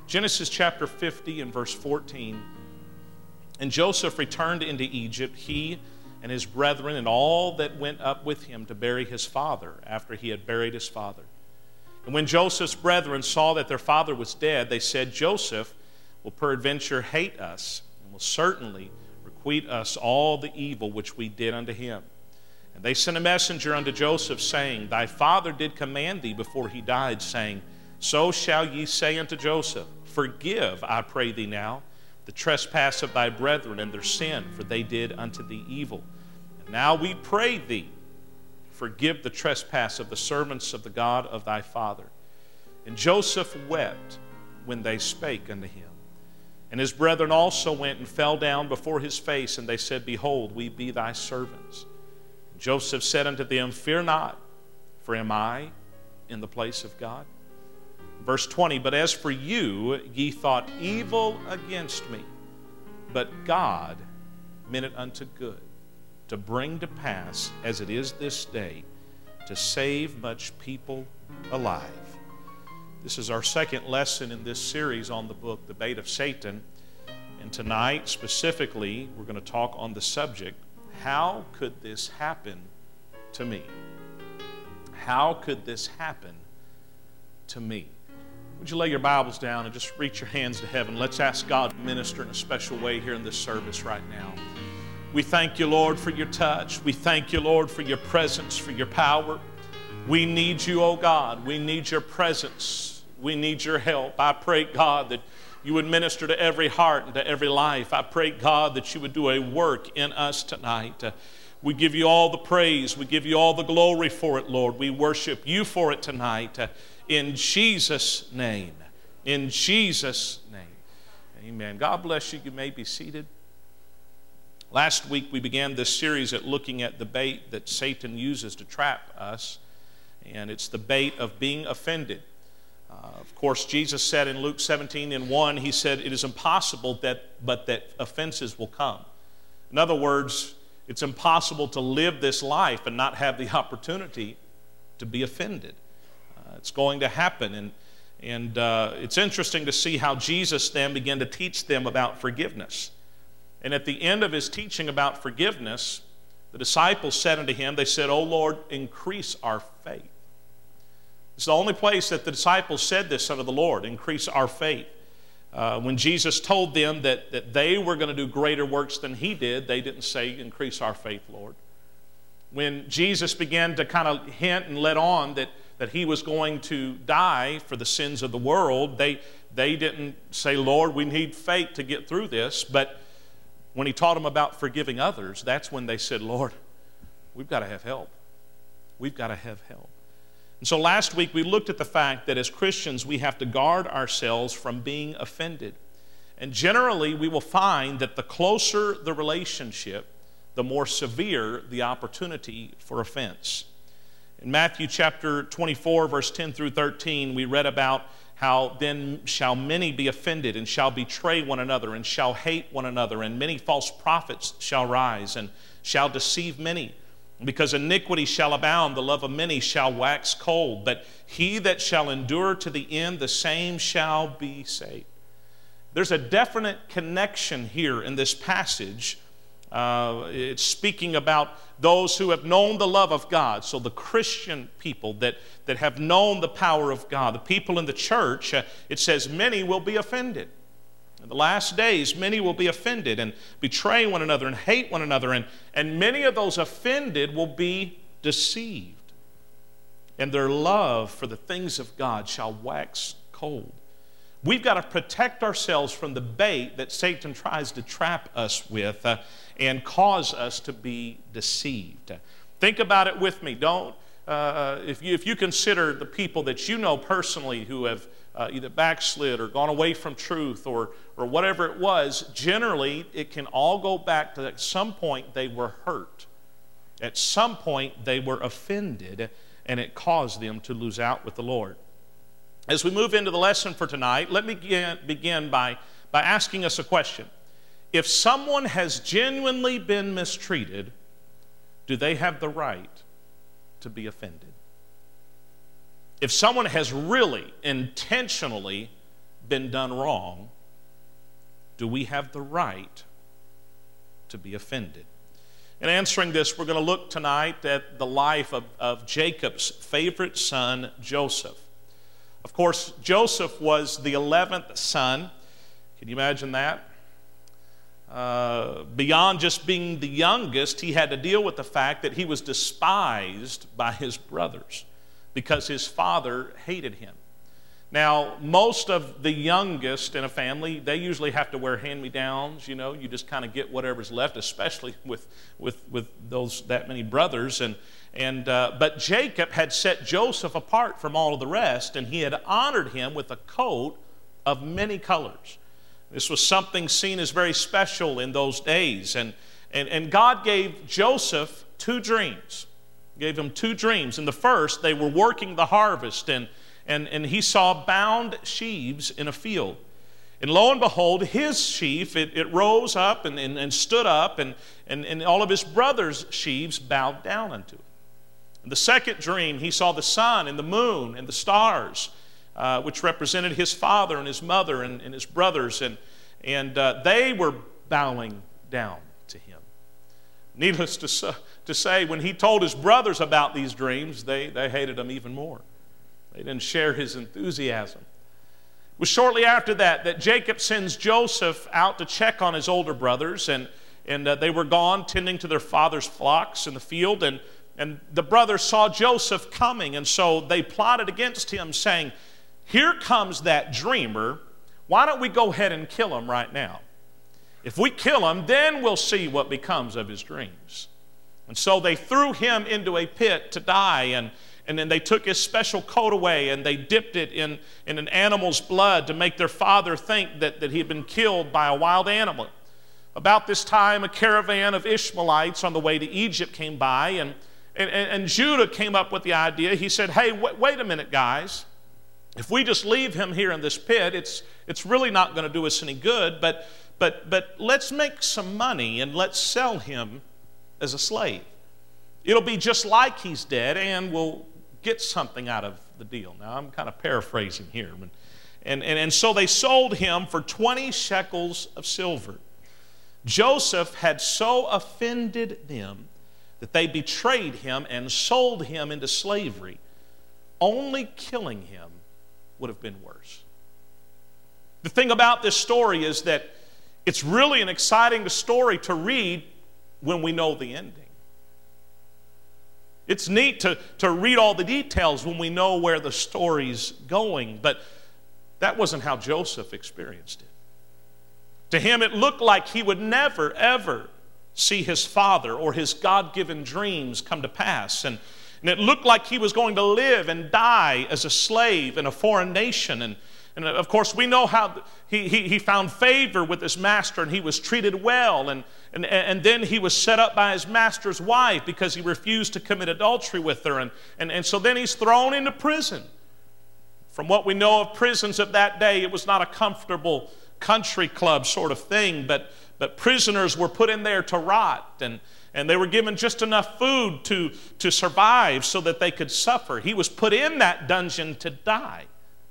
Genesis chapter 50 and verse 14. And Joseph returned into Egypt, he and his brethren and all that went up with him to bury his father after he had buried his father. And when Joseph's brethren saw that their father was dead, they said, Joseph will peradventure hate us, and will certainly requite us all the evil which we did unto him. And they sent a messenger unto Joseph, saying, Thy father did command thee before he died, saying, So shall ye say unto Joseph, Forgive, I pray thee now, the trespass of thy brethren and their sin, for they did unto thee evil. And now we pray thee, forgive the trespass of the servants of the God of thy father. And Joseph wept when they spake unto him. And his brethren also went and fell down before his face, and they said, Behold, we be thy servants. And Joseph said unto them, Fear not, for am I in the place of God? Verse 20, But as for you, ye thought evil against me, but God meant it unto good, to bring to pass, as it is this day, to save much people alive. This is our second lesson in this series on the book, The Bait of Satan. And tonight, specifically, we're going to talk on the subject, how could this happen to me? How could this happen to me? Would you lay your Bibles down and just reach your hands to heaven? Let's ask God to minister in a special way here in this service right now. We thank you, Lord, for your touch. We thank you, Lord, for your presence, for your power. We need you, oh God. We need your presence. We need your help. I pray, God, that you would minister to every heart and to every life. I pray, God, that you would do a work in us tonight. We give you all the praise. We give you all the glory for it, Lord. We worship you for it tonight. In Jesus' name. In Jesus' name. Amen. God bless you. You may be seated. Last week we began this series at looking at the bait that Satan uses to trap us. And it's the bait of being offended. Of course, Jesus said in Luke 17:1, he said, It is impossible that offenses will come. In other words, it's impossible to live this life and not have the opportunity to be offended. It's going to happen. And it's interesting to see how Jesus then began to teach them about forgiveness. And at the end of his teaching about forgiveness, the disciples said unto him, they said, O Lord, increase our faith. It's the only place that the disciples said this unto the Lord, increase our faith. When Jesus told them that they were going to do greater works than he did, they didn't say, increase our faith, Lord. When Jesus began to kind of hint and let on that he was going to die for the sins of the world, they didn't say, Lord, we need faith to get through this. But when he taught them about forgiving others, that's when they said, Lord, we've got to have help. We've got to have help. And so last week we looked at the fact that as Christians we have to guard ourselves from being offended. And generally we will find that the closer the relationship, the more severe the opportunity for offense. In Matthew chapter 24, verse 10 through 13, we read about how then shall many be offended and shall betray one another and shall hate one another, and many false prophets shall rise and shall deceive many. Because iniquity shall abound, the love of many shall wax cold. But he that shall endure to the end, the same shall be saved. There's a definite connection here in this passage. It's speaking about those who have known the love of God. So the Christian people that have known the power of God, the people in the church, it says many will be offended. In the last days, many will be offended and betray one another and hate one another. And many of those offended will be deceived. And their love for the things of God shall wax cold. We've got to protect ourselves from the bait that Satan tries to trap us with and cause us to be deceived. Think about it with me. Don't if you consider the people that you know personally who have either backslid or gone away from truth or whatever it was, generally it can all go back to at some point they were hurt. At some point they were offended, and it caused them to lose out with the Lord. As we move into the lesson for tonight, let me begin by asking us a question. If someone has genuinely been mistreated, do they have the right to be offended? If someone has really intentionally been done wrong, do we have the right to be offended? In answering this, we're going to look tonight at the life of Jacob's favorite son, Joseph. Of course, Joseph was the 11th son. Can you imagine that? Beyond just being the youngest, he had to deal with the fact that he was despised by his brothers because his father hated him. Now, most of the youngest in a family, they usually have to wear hand-me-downs. You just kind of get whatever's left, especially with that many brothers. But Jacob had set Joseph apart from all of the rest, and he had honored him with a coat of many colors. This was something seen as very special in those days. And God gave Joseph two dreams. Gave him two dreams. In the first, they were working the harvest, and he saw bound sheaves in a field. And lo and behold, his sheaf, it rose up and stood up, and all of his brothers' sheaves bowed down unto it. In the second dream, he saw the sun and the moon and the stars, which represented his father and his mother and his brothers, and they were bowing down to him. Needless to say, when he told his brothers about these dreams, they hated him even more. They didn't share his enthusiasm. It was shortly after that Jacob sends Joseph out to check on his older brothers, and they were gone tending to their father's flocks in the field, and the brothers saw Joseph coming, and so they plotted against him, saying, "Here comes that dreamer. Why don't we go ahead and kill him right now? If we kill him, then we'll see what becomes of his dreams." And so they threw him into a pit to die, and then they took his special coat away, and they dipped it in an animal's blood to make their father think that he had been killed by a wild animal. About this time, a caravan of Ishmaelites on the way to Egypt came by, and Judah came up with the idea. He said, "Hey, wait a minute, guys. If we just leave him here in this pit, it's really not going to do us any good, but let's make some money and let's sell him as a slave. It'll be just like he's dead, and we'll get something out of the deal." Now, I'm kind of paraphrasing here. And so they sold him for 20 shekels of silver. Joseph had so offended them that they betrayed him and sold him into slavery. Only killing him would have been worse. The thing about this story is that it's really an exciting story to read when we know the ending. It's neat to read all the details when we know where the story's going, but that wasn't how Joseph experienced it. To him, it looked like he would never, ever see his father or his God-given dreams come to pass. And it looked like he was going to live and die as a slave in a foreign nation. And of course, we know how he found favor with his master, and he was treated well. And then he was set up by his master's wife because he refused to commit adultery with her. And so then he's thrown into prison. From what we know of prisons of that day, it was not a comfortable country club sort of thing, but prisoners were put in there to rot, and they were given just enough food to survive so that they could suffer. He was put in that dungeon to die.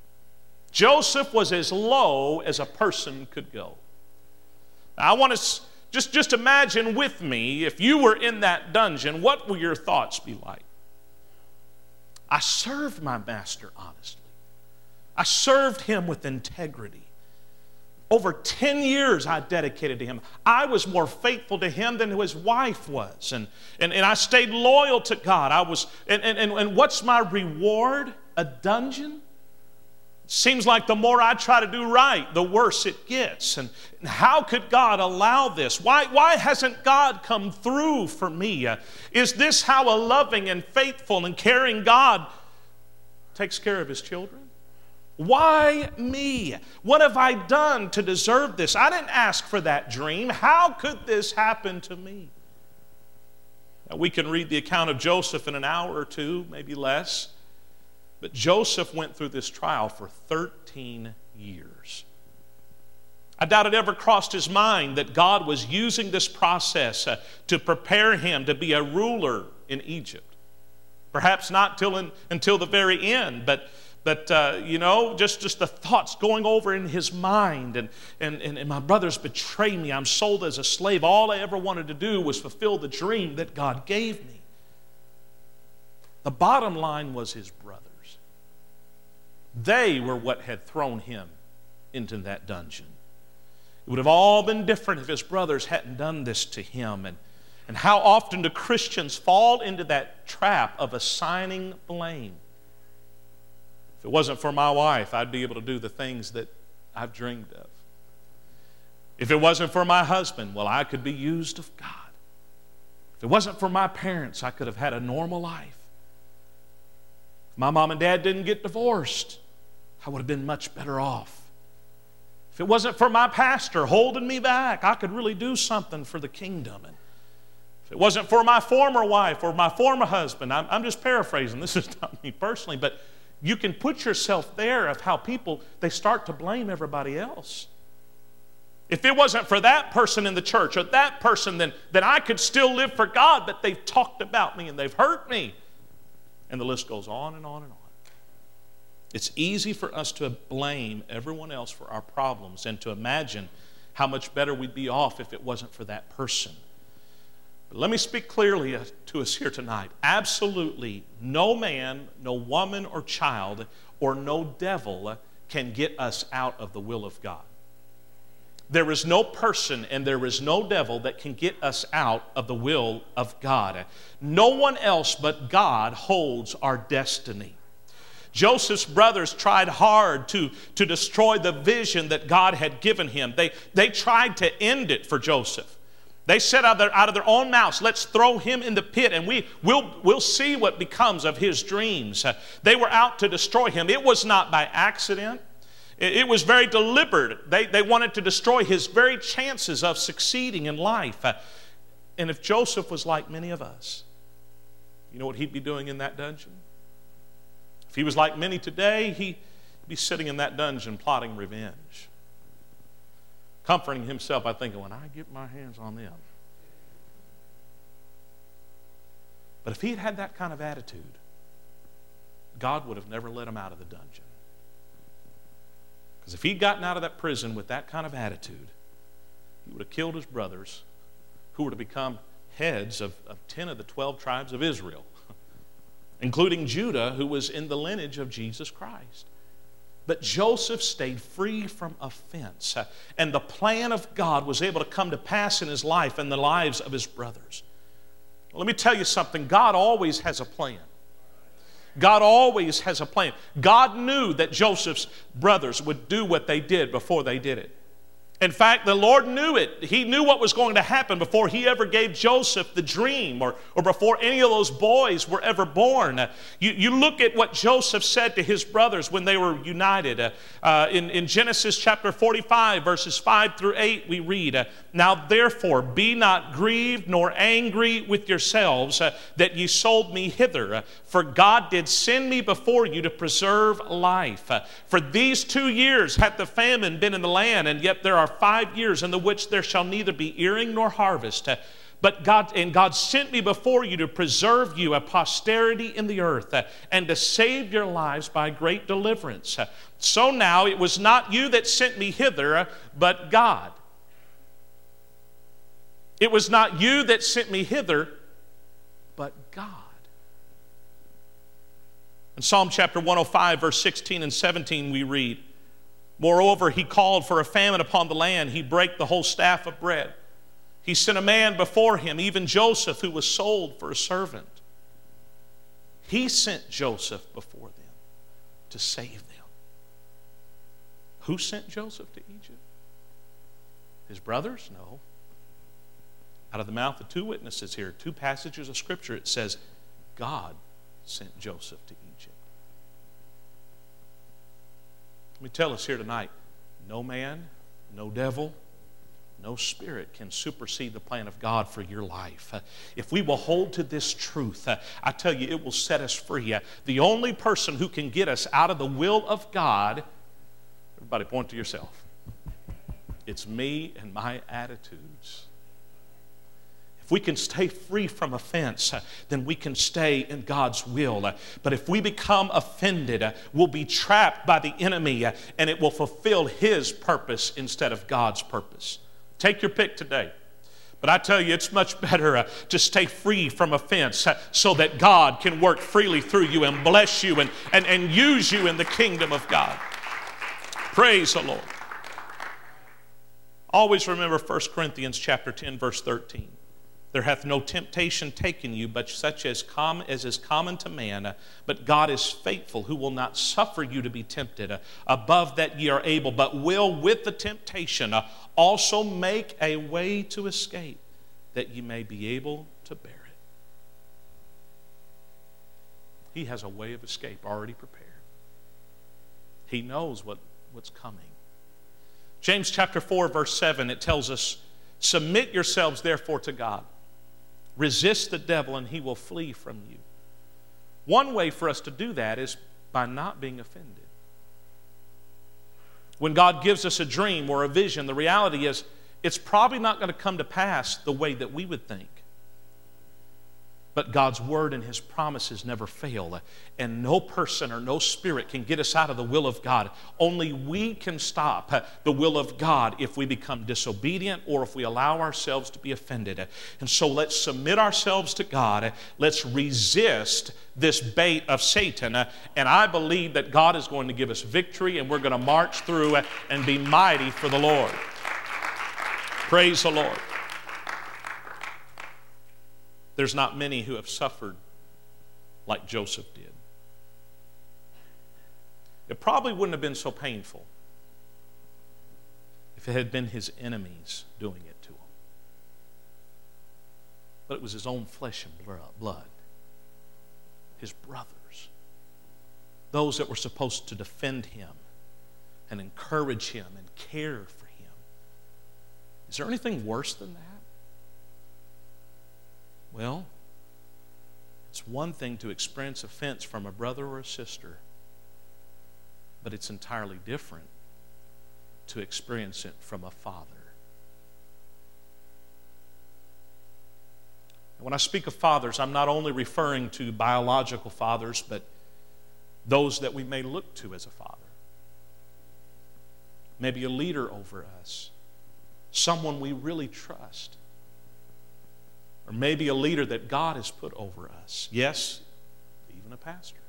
Joseph was as low as a person could go. Now, I want to just imagine with me, if you were in that dungeon, what will your thoughts be like? I served my master honestly. I served him with integrity. Over 10 years I dedicated to him. I was more faithful to him than his wife was. And I stayed loyal to God. And what's my reward? A dungeon? Seems like the more I try to do right, the worse it gets. And how could God allow this? Why hasn't God come through for me? Is this how a loving and faithful and caring God takes care of his children? Why me? What have I done to deserve this? I didn't ask for that dream. How could this happen to me? Now, we can read the account of Joseph in an hour or two, maybe less. But Joseph went through this trial for 13 years. I doubt it ever crossed his mind that God was using this process to prepare him to be a ruler in Egypt. Perhaps not until the very end, but But, just the thoughts going over in his mind, and my brothers betray me. I'm sold as a slave. All I ever wanted to do was fulfill the dream that God gave me. The bottom line was his brothers. They were what had thrown him into that dungeon. It would have all been different if his brothers hadn't done this to him. And how often do Christians fall into that trap of assigning blame? If it wasn't for my wife, I'd be able to do the things that I've dreamed of. If it wasn't for my husband, well, I could be used of God. If it wasn't for my parents, I could have had a normal life. If my mom and dad didn't get divorced, I would have been much better off. If it wasn't for my pastor holding me back, I could really do something for the kingdom. And if it wasn't for my former wife or my former husband, I'm just paraphrasing. This is not me personally, but you can put yourself there of how people, they start to blame everybody else. If it wasn't for that person in the church or that person, then I could still live for God, but they've talked about me and they've hurt me. And the list goes on and on and on. It's easy for us to blame everyone else for our problems and to imagine how much better we'd be off if it wasn't for that person. But let me speak clearly to us here tonight. Absolutely no man, no woman or child, or no devil can get us out of the will of God. There is no person and there is no devil that can get us out of the will of God. No one else but God holds our destiny. Joseph's brothers tried hard to destroy the vision that God had given him. They tried to end it for Joseph. They said out of their own mouths, let's throw him in the pit and we'll see what becomes of his dreams. They were out to destroy him. It was not by accident. It was very deliberate. They wanted to destroy his very chances of succeeding in life. And if Joseph was like many of us, you know what he'd be doing in that dungeon? If he was like many today, he'd be sitting in that dungeon plotting revenge, comforting himself by thinking, when I get my hands on them. But if he'd had that kind of attitude, God would have never let him out of the dungeon. Because if he'd gotten out of that prison with that kind of attitude, he would have killed his brothers, who were to become heads of 10 of the 12 tribes of Israel, including Judah, who was in the lineage of Jesus Christ. But Joseph stayed free from offense, and the plan of God was able to come to pass in his life and the lives of his brothers. Let me tell you something. God always has a plan. God always has a plan. God knew that Joseph's brothers would do what they did before they did it. In fact, the Lord knew it. He knew what was going to happen before he ever gave Joseph the dream or before any of those boys were ever born. You look at what Joseph said to his brothers when they were united. In Genesis chapter 45, verses 5 through 8, we read, Now therefore be not grieved nor angry with yourselves that ye sold me hither. For God did send me before you to preserve life. For these 2 years hath the famine been in the land, and yet there are 5 years in the which there shall neither be earing nor harvest. But God sent me before you to preserve you a posterity in the earth, and to save your lives by great deliverance. So now it was not you that sent me hither, but God. It was not you that sent me hither, but God. In Psalm chapter 105, verse 16 and 17, we read, Moreover, he called for a famine upon the land. He brake the whole staff of bread. He sent a man before him, even Joseph, who was sold for a servant. He sent Joseph before them to save them. Who sent Joseph to Egypt? His brothers? No. Out of the mouth of 2 witnesses here, 2 passages of Scripture, it says, God sent Joseph to Egypt. Let me tell us here tonight, no man, no devil, no spirit can supersede the plan of God for your life. If we will hold to this truth, I tell you, it will set us free. The only person who can get us out of the will of God, everybody point to yourself, it's me and my attitudes. If we can stay free from offense, then we can stay in God's will. But if we become offended, we'll be trapped by the enemy, and it will fulfill his purpose instead of God's purpose. Take your pick today. But I tell you, it's much better to stay free from offense so that God can work freely through you and bless you and use you in the kingdom of God. Praise the Lord. Always remember 1 Corinthians chapter 10, verse 13. There hath no temptation taken you, but such as is common to man. But God is faithful, who will not suffer you to be tempted above that ye are able, but will with the temptation also make a way to escape, that ye may be able to bear it. He has a way of escape already prepared. He knows what's coming. James chapter 4, verse 7, it tells us, submit yourselves therefore to God. Resist the devil and he will flee from you. One way for us to do that is by not being offended. When God gives us a dream or a vision, the reality is it's probably not going to come to pass the way that we would think. But God's word and his promises never fail. And no person or no spirit can get us out of the will of God. Only we can stop the will of God if we become disobedient or if we allow ourselves to be offended. And so let's submit ourselves to God. Let's resist this bait of Satan. And I believe that God is going to give us victory, and we're going to march through and be mighty for the Lord. Praise the Lord. There's not many who have suffered like Joseph did. It probably wouldn't have been so painful if it had been his enemies doing it to him. But it was his own flesh and blood, his brothers, those that were supposed to defend him and encourage him and care for him. Is there anything worse than that? Well, it's one thing to experience offense from a brother or a sister, but it's entirely different to experience it from a father. And when I speak of fathers, I'm not only referring to biological fathers, but those that we may look to as a father. Maybe a leader over us, someone we really trust. Or maybe a leader that God has put over us. Yes, even a pastor.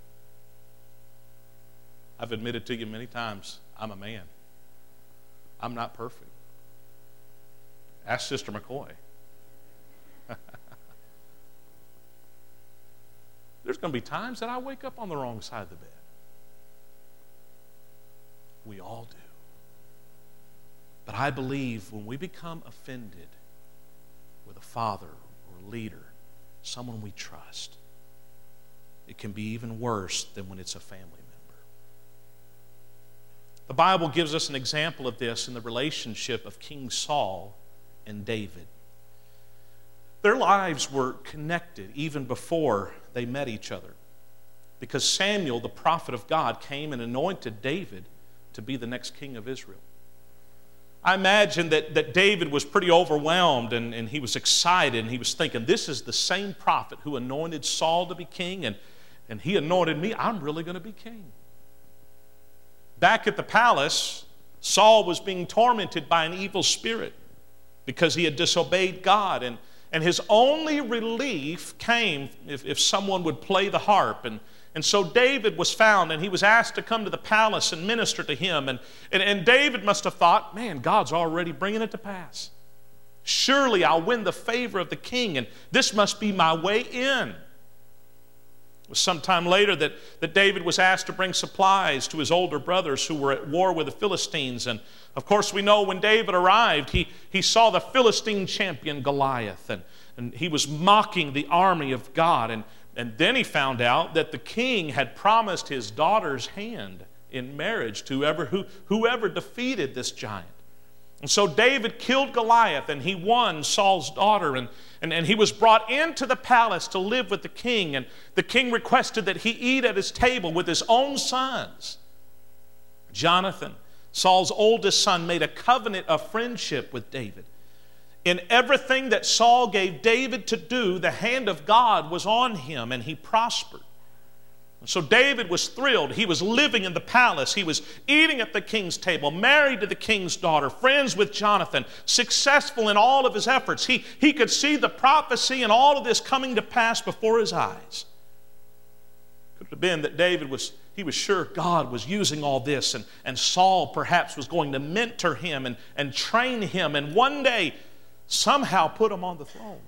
I've admitted to you many times, I'm a man. I'm not perfect. Ask Sister McCoy. There's going to be times that I wake up on the wrong side of the bed. We all do. But I believe when we become offended with a father or a leader, someone we trust, it can be even worse than when it's a family member. The Bible gives us an example of this in the relationship of King Saul and David. Their lives were connected even before they met each other, because Samuel, the prophet of God, came and anointed David to be the next king of Israel. I imagine that David was pretty overwhelmed and he was excited, and he was thinking, this is the same prophet who anointed Saul to be king, and he anointed me. I'm really going to be king. Back at the palace, Saul was being tormented by an evil spirit because he had disobeyed God, and his only relief came if someone would play the harp. And so David was found, and he was asked to come to the palace and minister to him. And David must have thought, man, God's already bringing it to pass. Surely I'll win the favor of the king, and this must be my way in. It was sometime later that David was asked to bring supplies to his older brothers who were at war with the Philistines. And of course we know when David arrived, he saw the Philistine champion Goliath, and he was mocking the army of God. And then he found out that the king had promised his daughter's hand in marriage to whoever defeated this giant. And so David killed Goliath, and he won Saul's daughter, and he was brought into the palace to live with the king. And the king requested that he eat at his table with his own sons. Jonathan, Saul's oldest son, made a covenant of friendship with David. In everything that Saul gave David to do, the hand of God was on him, and he prospered. So David was thrilled. He was living in the palace. He was eating at the king's table, married to the king's daughter, friends with Jonathan, successful in all of his efforts. He could see the prophecy and all of this coming to pass before his eyes. Could have been that David was sure God was using all this, and Saul perhaps was going to mentor him and train him, and one day somehow put him on the throne.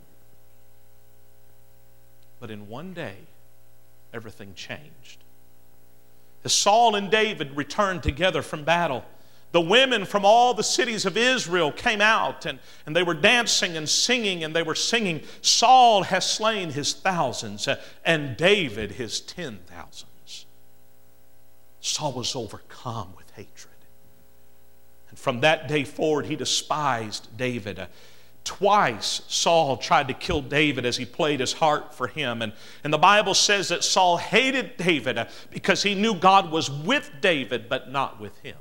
But in one day, everything changed. As Saul and David returned together from battle, the women from all the cities of Israel came out, and they were dancing and singing, and they were singing, Saul has slain his thousands, and David his 10,000s. Saul was overcome with hatred. And from that day forward, he despised David. Twice Saul tried to kill David as he played his harp for him. And the Bible says that Saul hated David because he knew God was with David but not with him.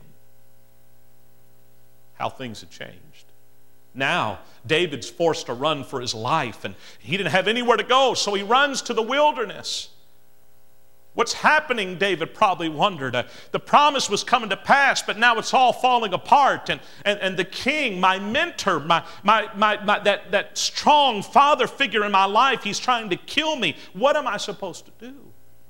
How things have changed. Now David's forced to run for his life, and he didn't have anywhere to go, so he runs to the wilderness. What's happening, David probably wondered. The promise was coming to pass, but now it's all falling apart. And the king, my mentor, that strong father figure in my life, he's trying to kill me. What am I supposed to do?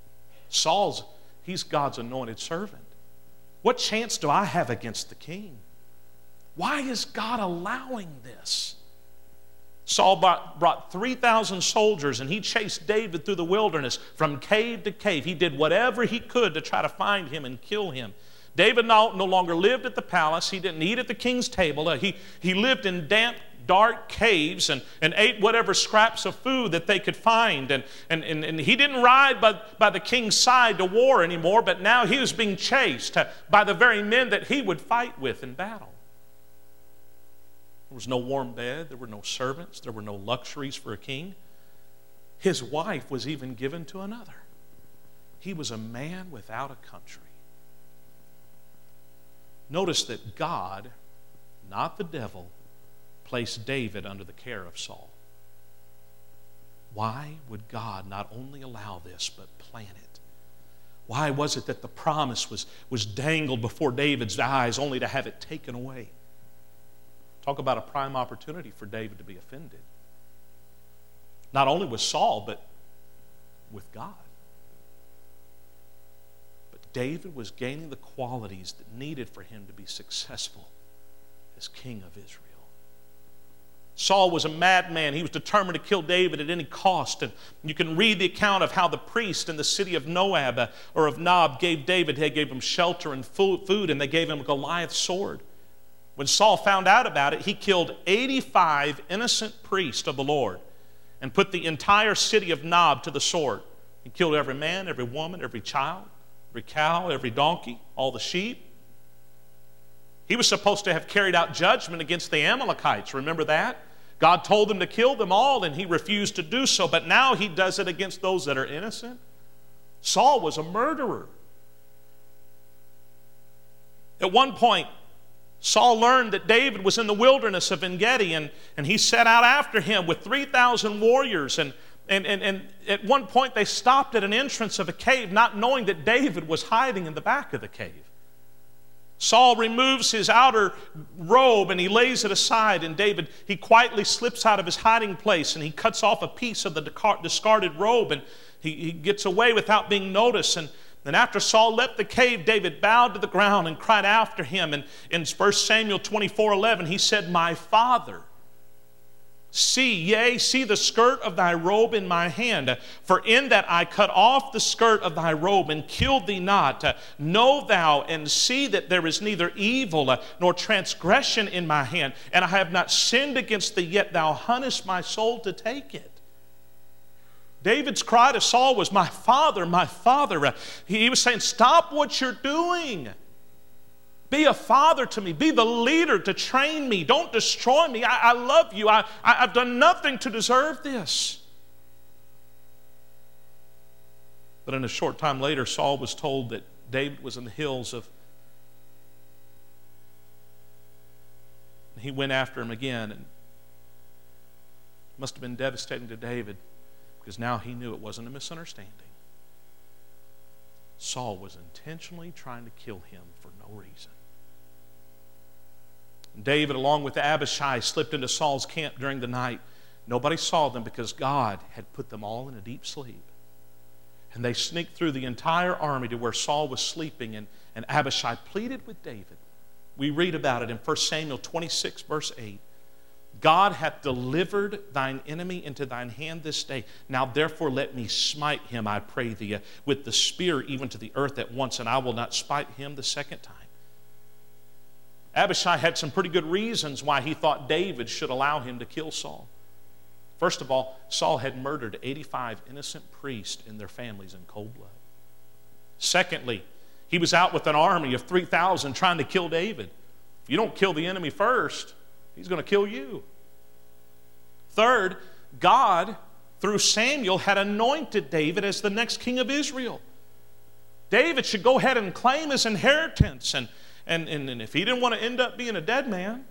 He's God's anointed servant. What chance do I have against the king? Why is God allowing this? Saul brought 3,000 soldiers, and he chased David through the wilderness from cave to cave. He did whatever he could to try to find him and kill him. David no longer lived at the palace. He didn't eat at the king's table. He lived in damp, dark caves and ate whatever scraps of food that they could find. And he didn't ride by the king's side to war anymore, but now he was being chased by the very men that he would fight with in battle. There was no warm bed. There were no servants. There were no luxuries for a king. His wife was even given to another. He was a man without a country. Notice that God, not the devil, placed David under the care of Saul. Why would God not only allow this, but plan it? Why was it that the promise was dangled before David's eyes only to have it taken away? Talk about a prime opportunity for David to be offended. Not only with Saul, but with God. But David was gaining the qualities that needed for him to be successful as king of Israel. Saul was a madman. He was determined to kill David at any cost. And you can read the account of how the priest in the city of Nob gave David, they gave him shelter and food, and they gave him a Goliath sword. When Saul found out about it, he killed 85 innocent priests of the Lord and put the entire city of Nob to the sword. He killed every man, every woman, every child, every cow, every donkey, all the sheep. He was supposed to have carried out judgment against the Amalekites. Remember that? God told him to kill them all, and he refused to do so. But now he does it against those that are innocent. Saul was a murderer. At one point, Saul learned that David was in the wilderness of En-Gedi, and he set out after him with 3,000 warriors. And at one point, they stopped at an entrance of a cave, not knowing that David was hiding in the back of the cave. Saul removes his outer robe and he lays it aside, and David, he quietly slips out of his hiding place and he cuts off a piece of the discarded robe, and he gets away without being noticed. And after Saul left the cave, David bowed to the ground and cried after him. And in 1 Samuel 24:11, he said, "My father, see the skirt of thy robe in my hand. For in that I cut off the skirt of thy robe and killed thee not. Know thou and see that there is neither evil nor transgression in my hand. And I have not sinned against thee, yet thou huntest my soul to take it." David's cry to Saul was, "My father, my father." He was saying, stop what you're doing. Be a father to me. Be the leader to train me. Don't destroy me. I love you. I've done nothing to deserve this. But in a short time later, Saul was told that David was in the hills of... He went after him again, and Must have been devastating to David, because now he knew it wasn't a misunderstanding. Saul was intentionally trying to kill him for no reason. David, along with Abishai, slipped into Saul's camp during the night. Nobody saw them because God had put them all in a deep sleep. And they sneaked through the entire army to where Saul was sleeping, and Abishai pleaded with David. We read about it in 1 Samuel 26, verse 8. God hath delivered thine enemy into thine hand this day. Now therefore let me smite him, I pray thee, with the spear even to the earth at once, and I will not spite him the second time. Abishai had some pretty good reasons why he thought David should allow him to kill Saul. First of all, Saul had murdered 85 innocent priests and their families in cold blood. Secondly, he was out with an army of 3,000 trying to kill David. If you don't kill the enemy first, he's going to kill you. Third, God, through Samuel, had anointed David as the next king of Israel. David should go ahead and claim his inheritance, and if he didn't want to end up being a dead man.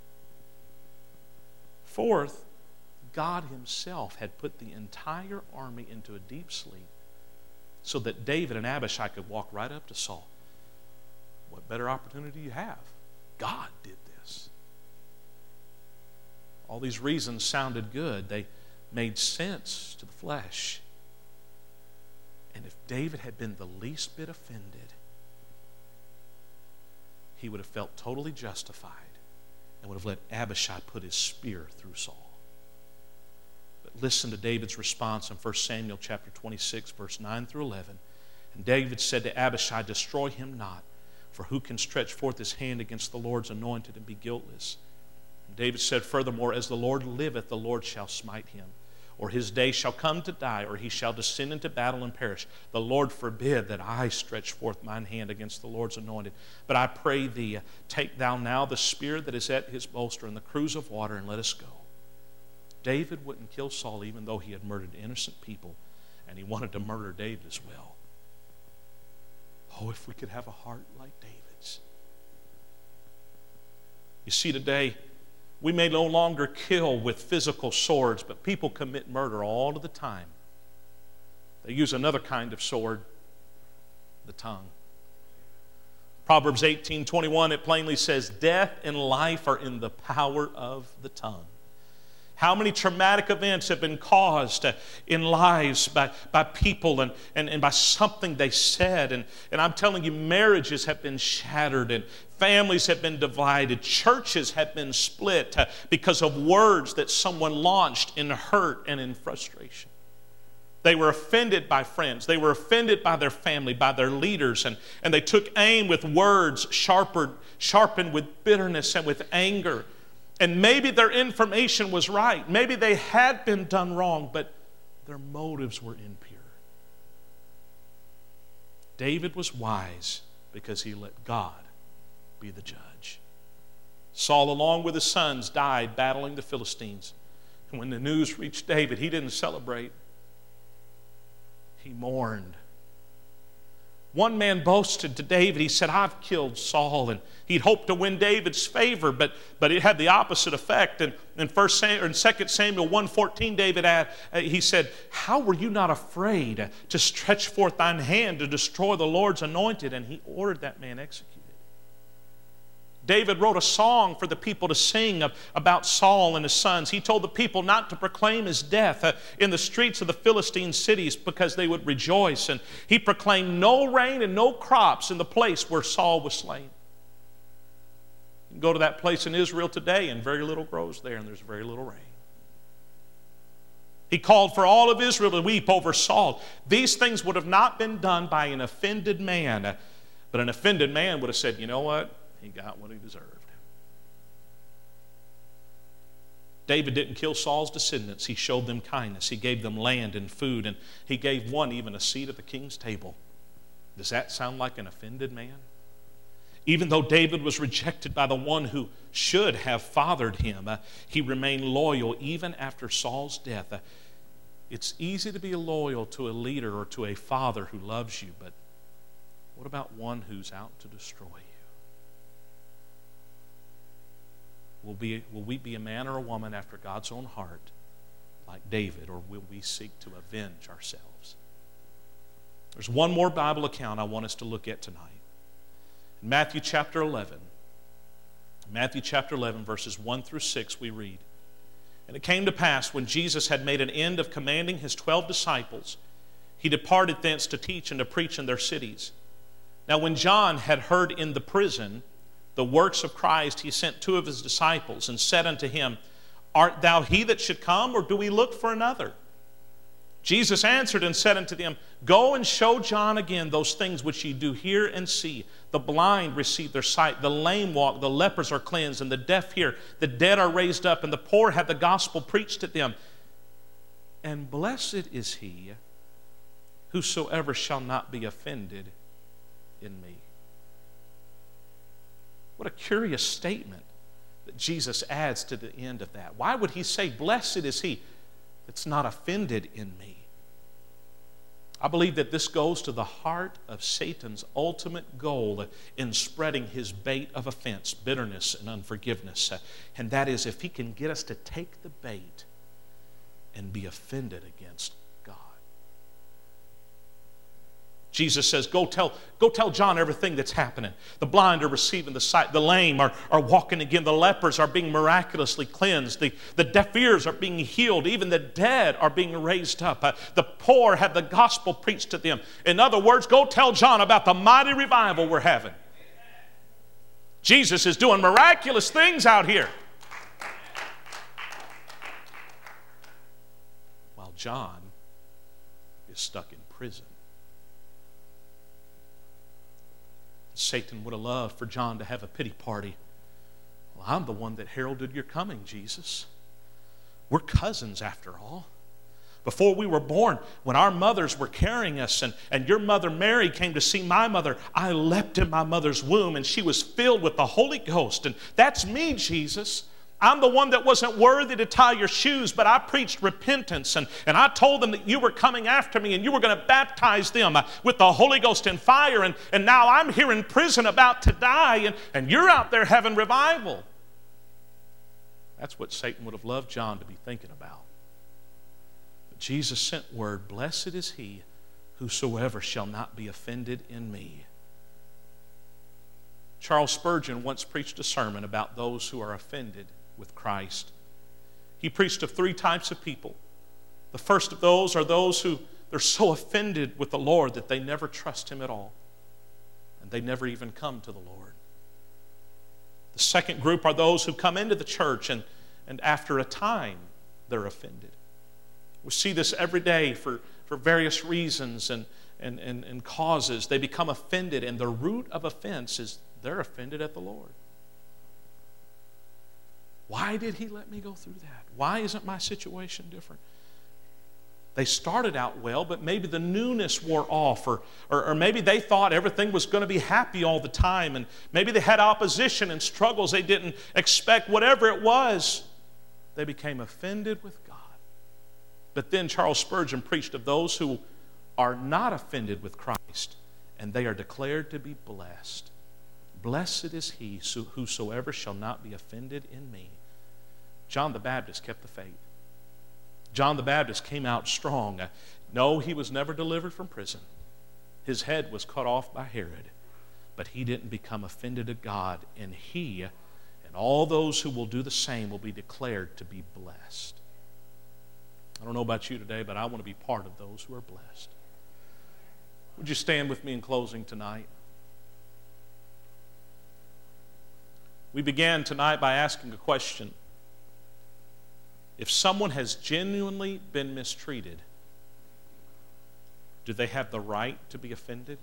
Fourth, God himself had put the entire army into a deep sleep so that David and Abishai could walk right up to Saul. What better opportunity do you have? God did this. All these reasons sounded good. They made sense to the flesh. And if David had been the least bit offended, he would have felt totally justified and would have let Abishai put his spear through Saul. But listen to David's response in 1 Samuel chapter 26, verse 9 through 11. And David said to Abishai, destroy him not, for who can stretch forth his hand against the Lord's anointed and be guiltless? And David said furthermore, as the Lord liveth, the Lord shall smite him. Or his day shall come to die, or he shall descend into battle and perish. The Lord forbid that I stretch forth mine hand against the Lord's anointed. But I pray thee, take thou now the spear that is at his bolster and the cruse of water, and let us go. David wouldn't kill Saul even though he had murdered innocent people, and he wanted to murder David as well. Oh, if we could have a heart like David's. You see, today, we may no longer kill with physical swords, but people commit murder all of the time. They use another kind of sword, the tongue. Proverbs 18:21, it plainly says, death and life are in the power of the tongue. How many traumatic events have been caused in lives by people and by something they said. And I'm telling you, marriages have been shattered and families have been divided. Churches have been split because of words that someone launched in hurt and in frustration. They were offended by friends. They were offended by their family, by their leaders. And they took aim with words sharpened with bitterness and with anger. And maybe their information was right. Maybe they had been done wrong, but their motives were impure. David was wise because he let God be the judge. Saul, along with his sons, died battling the Philistines. And when the news reached David, he didn't celebrate. He mourned. One man boasted to David, he said, I've killed Saul, and he'd hoped to win David's favor, but it had the opposite effect. And in 2 Samuel 1:14, David he said, how were you not afraid to stretch forth thine hand to destroy the Lord's anointed? And he ordered that man executed. David wrote a song for the people to sing about Saul and his sons. He told the people not to proclaim his death in the streets of the Philistine cities because they would rejoice. And he proclaimed no rain and no crops in the place where Saul was slain. You can go to that place in Israel today and very little grows there and there's very little rain. He called for all of Israel to weep over Saul. These things would have not been done by an offended man, but an offended man would have said, you know what? He got what he deserved. David didn't kill Saul's descendants. He showed them kindness. He gave them land and food, and he gave one even a seat at the king's table. Does that sound like an offended man? Even though David was rejected by the one who should have fathered him, he remained loyal even after Saul's death. It's easy to be loyal to a leader or to a father who loves you, but what about one who's out to destroy you? Will we be a man or a woman after God's own heart like David, or will we seek to avenge ourselves? There's one more Bible account I want us to look at tonight. In Matthew chapter 11, verses 1 through 6, we read, "And it came to pass, when Jesus had made an end of commanding his 12 disciples, he departed thence to teach and to preach in their cities. Now when John had heard in the prison the works of Christ, he sent 2 of his disciples and said unto him, Art thou he that should come, or do we look for another? Jesus answered and said unto them, Go and show John again those things which ye do hear and see. The blind receive their sight, the lame walk, the lepers are cleansed, and the deaf hear, the dead are raised up, and the poor have the gospel preached to them. And blessed is he whosoever shall not be offended in me." What a curious statement that Jesus adds to the end of that. Why would he say, "Blessed is he that's not offended in me"? I believe that this goes to the heart of Satan's ultimate goal in spreading his bait of offense, bitterness, and unforgiveness. And that is, if he can get us to take the bait and be offended against God. Jesus says, go tell John everything that's happening. The blind are receiving the sight. The lame are walking again. The lepers are being miraculously cleansed. The deaf ears are being healed. Even the dead are being raised up. The poor have the gospel preached to them. In other words, go tell John about the mighty revival we're having. Jesus is doing miraculous things out here. While John is stuck in prison. Satan would have loved for John to have a pity party. Well, I'm the one that heralded your coming, Jesus. We're cousins after all. Before we were born, when our mothers were carrying us and your mother Mary came to see my mother, I leapt in my mother's womb and she was filled with the Holy Ghost. And that's me, Jesus. I'm the one that wasn't worthy to tie your shoes, but I preached repentance, and I told them that you were coming after me and you were going to baptize them with the Holy Ghost and fire, and now I'm here in prison about to die, and you're out there having revival. That's what Satan would have loved John to be thinking about. But Jesus sent word, "Blessed is he whosoever shall not be offended in me." Charles Spurgeon once preached a sermon about those who are offended with Christ. He preached of 3 types of people. The first of those are those who they're so offended with the Lord that they never trust him at all, and they never even come to the Lord. The second group are those who come into the church and after a time they're offended. We see this every day for various reasons and causes. They become offended, and the root of offense is they're offended at the Lord. Why did he let me go through that? Why isn't my situation different? They started out well, but maybe the newness wore off, or maybe they thought everything was going to be happy all the time, and maybe they had opposition and struggles they didn't expect. Whatever it was, they became offended with God. But then Charles Spurgeon preached of those who are not offended with Christ, and they are declared to be blessed. Blessed is he whosoever shall not be offended in me. John the Baptist kept the faith. John the Baptist came out strong. No, he was never delivered from prison. His head was cut off by Herod, but he didn't become offended at God, and he and all those who will do the same will be declared to be blessed. I don't know about you today, but I want to be part of those who are blessed. Would you stand with me in closing tonight? We began tonight by asking a question. If someone has genuinely been mistreated, do they have the right to be offended?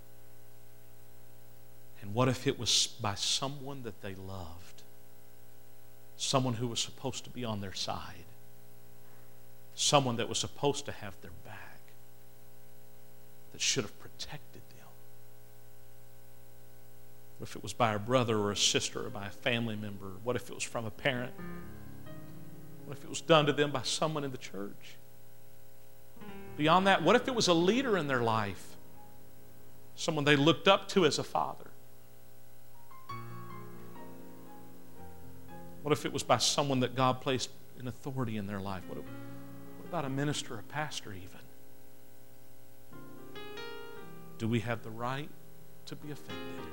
And what if it was by someone that they loved? Someone who was supposed to be on their side? Someone that was supposed to have their back? That should have protected them? What if it was by a brother or a sister or by a family member? What if it was from a parent? What if it was done to them by someone in the church? Beyond that, what if it was a leader in their life? Someone they looked up to as a father? What if it was by someone that God placed in authority in their life? about a minister, a pastor even? Do we have the right to be offended?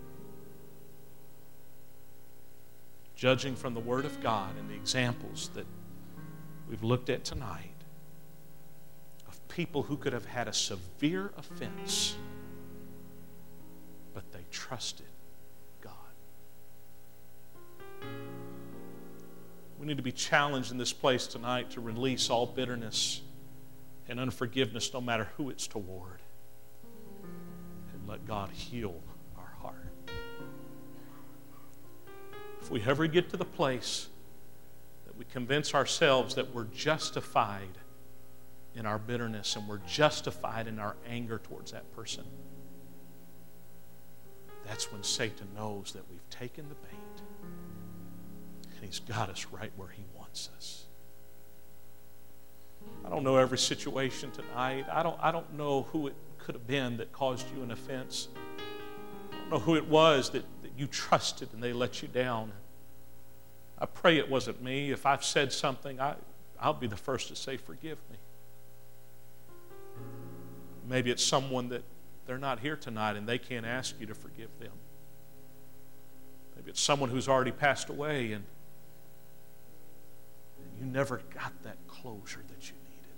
Judging from the Word of God and the examples that we've looked at tonight of people who could have had a severe offense, but they trusted God. We need to be challenged in this place tonight to release all bitterness and unforgiveness, no matter who it's toward, and let God heal our heart. If we ever get to the place that we convince ourselves that we're justified in our bitterness and we're justified in our anger towards that person, that's when Satan knows that we've taken the bait and he's got us right where he wants us. I don't know every situation tonight. I don't know who it could have been that caused you an offense. I don't know who it was that you trusted and they let you down. I pray it wasn't me. If I've said something, I'll be the first to say, forgive me. Maybe it's someone that they're not here tonight and they can't ask you to forgive them. Maybe it's someone who's already passed away and you never got that closure that you needed.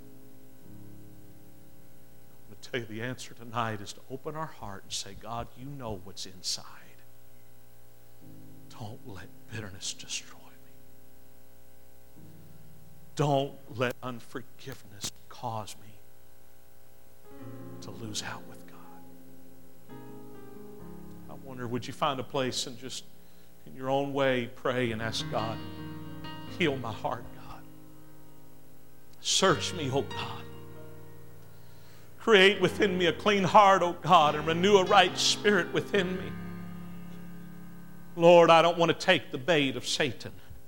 I'm going to tell you the answer tonight is to open our heart and say, God, you know what's inside. Don't let bitterness destroy me. Don't let unforgiveness cause me to lose out with God. I wonder, would you find a place and just in your own way pray and ask God, heal my heart, God. Search me, oh God. Create within me a clean heart, oh God, and renew a right spirit within me. Lord, I don't want to take the bait of Satan.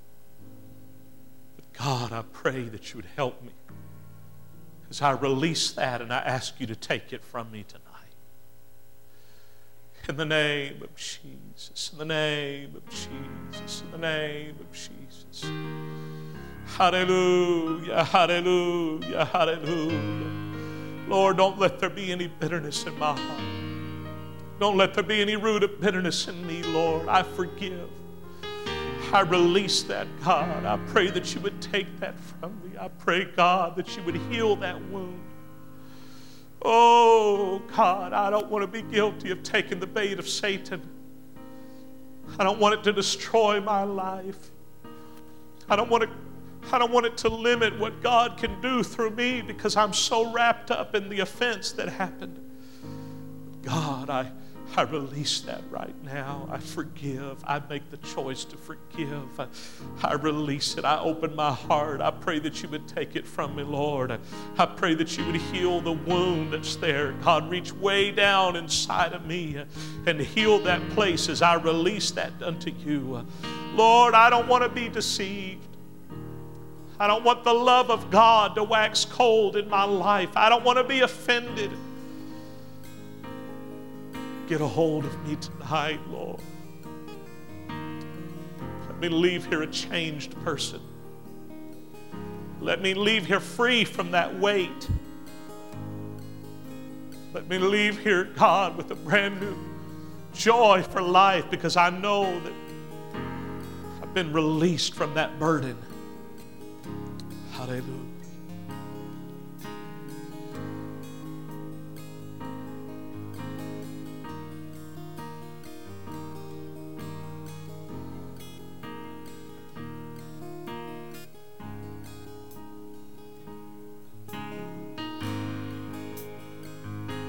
But God, I pray that you would help me as I release that and I ask you to take it from me tonight. In the name of Jesus, in the name of Jesus, in the name of Jesus. Hallelujah, hallelujah, hallelujah. Lord, don't let there be any bitterness in my heart. Don't let there be any root of bitterness in me, Lord. I forgive. I release that, God. I pray that you would take that from me. I pray, God, that you would heal that wound. Oh, God, I don't want to be guilty of taking the bait of Satan. I don't want it to destroy my life. I don't want it to limit what God can do through me because I'm so wrapped up in the offense that happened. God, I release that right now. I forgive. I make the choice to forgive. I release it. I open my heart. I pray that you would take it from me, Lord. I pray that you would heal the wound that's there. God, reach way down inside of me and heal that place as I release that unto you. Lord, I don't want to be deceived. I don't want the love of God to wax cold in my life. I don't want to be offended. Get a hold of me tonight, Lord. Let me leave here a changed person. Let me leave here free from that weight. Let me leave here, God, with a brand new joy for life because I know that I've been released from that burden. Hallelujah.